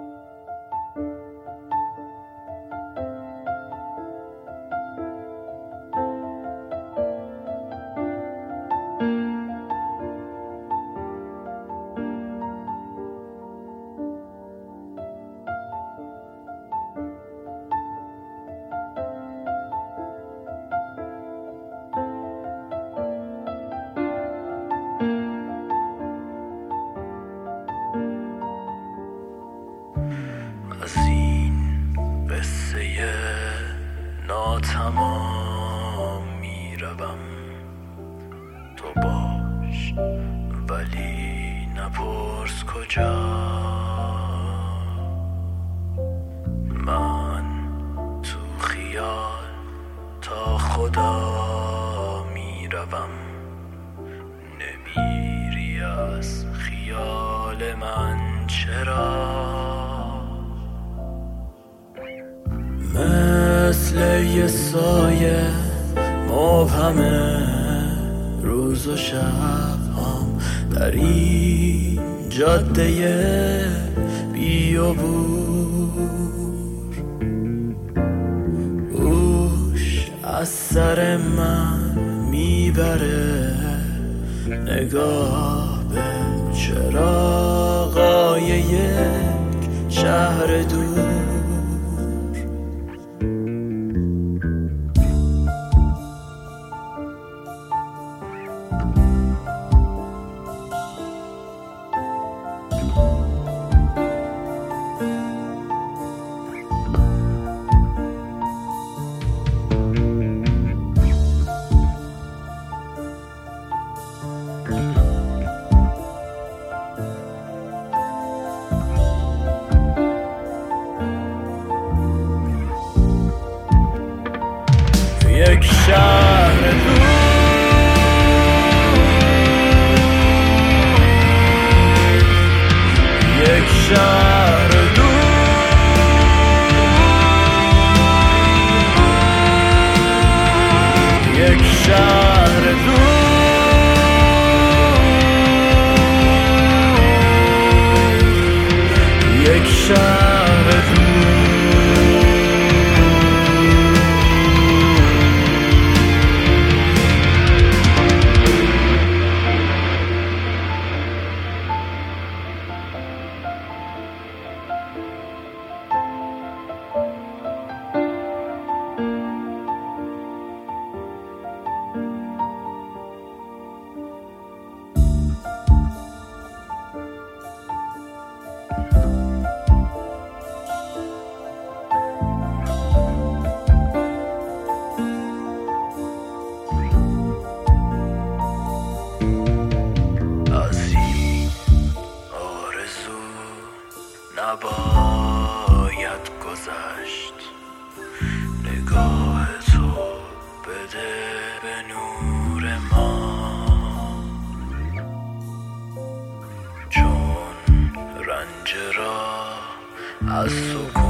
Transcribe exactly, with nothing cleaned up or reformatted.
از این قصه ناتمام میروم، تو باش ولی نپرس کجا. من تو خیال تا خدا میروم، نمیری از خیال من چرا؟ مثل یه سایه مبهمه روز و شب هم در این جاده بیابور، اوش از سر من میبره نگاه به چراغای یک شهر دور. یک شهر دور، یک شهر دور، یک شهر دور، یک شهر دور. نباید گذشت، نگاه تو بده به نور ما، چون رنج را از سکون